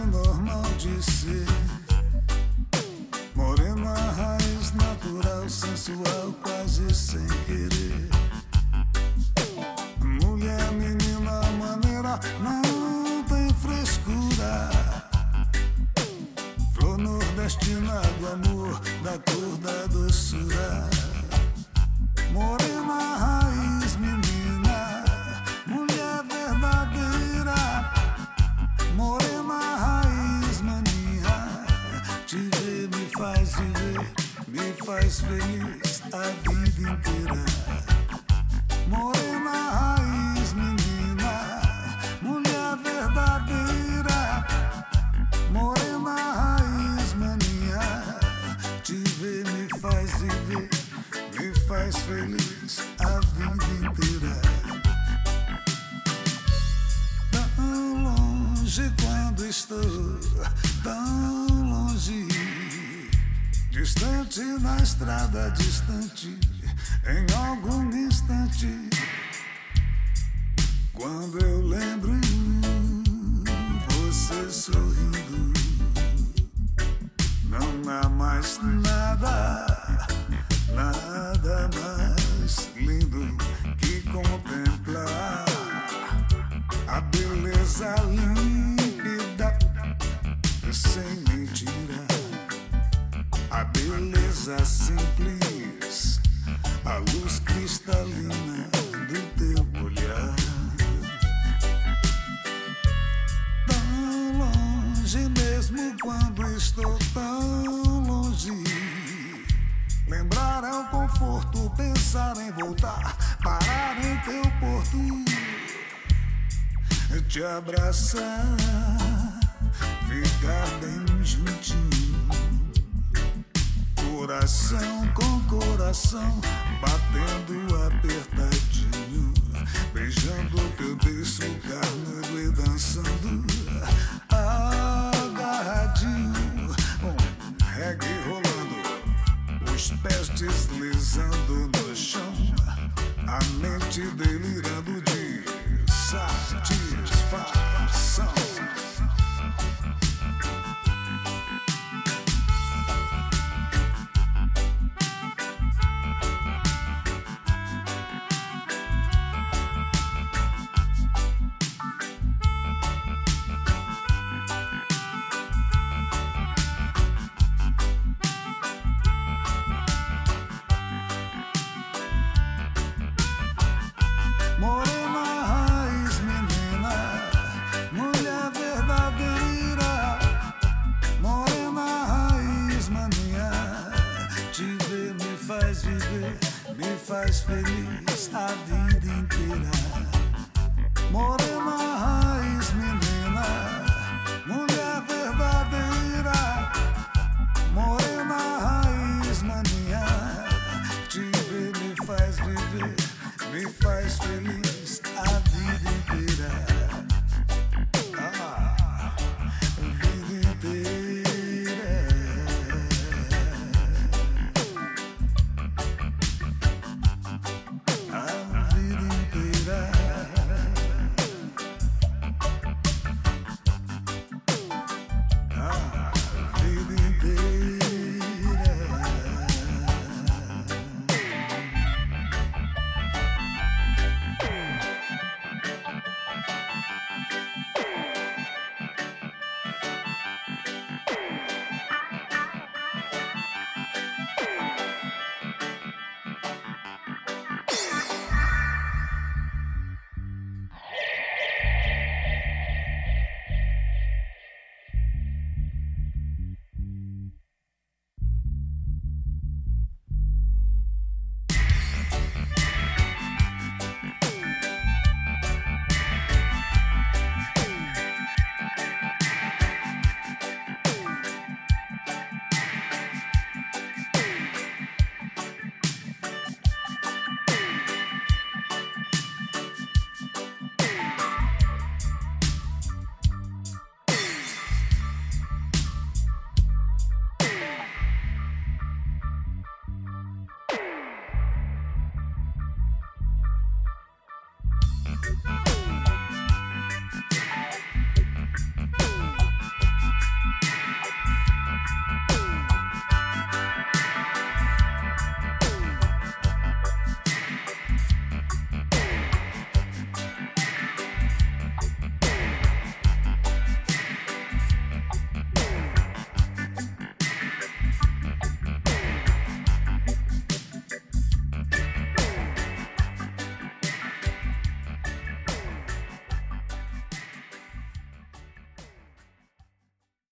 normal de ser. Morena, raiz natural, sensual, quase sem querer. Mulher, menina, maneira, não tem frescura. Flor nordestina do amor, da cor da doçura. Morena, raiz, menina, mulher verdadeira. Morena, raiz, mania, te ver me faz viver, me faz feliz a vida inteira. Morena, raiz, menina, mulher verdadeira. Morena, raiz, mania, te ver me faz viver, me faz feliz a vida inteira. Tão longe quando estou, tão longe, distante na estrada, distante em algum instante. Quando eu lembro você sorrindo, não há mais nada, nada mais lindo que contemplar a beleza límpida, sem mentira, a beleza simples, a luz cristalina do teu olhar. Tão longe mesmo quando estou tão longe, lembrar é um conforto, pensar em voltar, parar em teu porto, te abraçar, ficar bem juntinho, coração com coração, batendo apertadinho, beijando teu beiço carnudo e dançando agarradinho, reggae rolando, os pés deslizando no chão, a mente delirando de satisfação. Morena, raiz, menina, mulher verdadeira. Morena, raiz, mania, te ver me faz viver, me faz feliz a vida inteira.